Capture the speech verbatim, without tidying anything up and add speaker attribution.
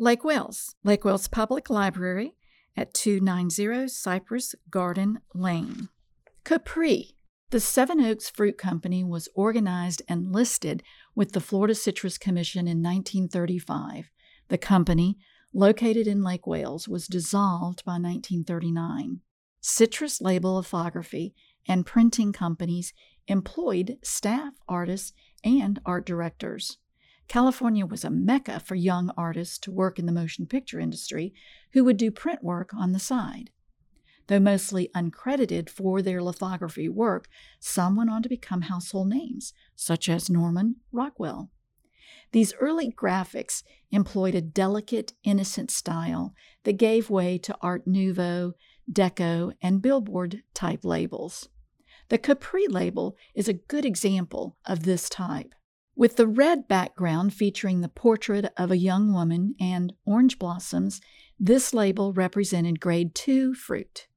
Speaker 1: Lake Wales. Lake Wales Public Library at two ninety Cypress Garden Lane. Capri. The Seven Oaks Fruit Company was organized and listed with the Florida Citrus Commission in nineteen thirty-five. The company, located in Lake Wales, was dissolved by nineteen thirty-nine. Citrus Label Lithography and printing companies employed staff, artists, and art directors. California was a mecca for young artists to work in the motion picture industry who would do print work on the side. Though mostly uncredited for their lithography work, some went on to become household names, such as Norman Rockwell. These early graphics employed a delicate, innocent style that gave way to Art Nouveau, Deco, and Billboard-type labels. The Capri label is a good example of this type. With the red background featuring the portrait of a young woman and orange blossoms, this label represented grade two fruit.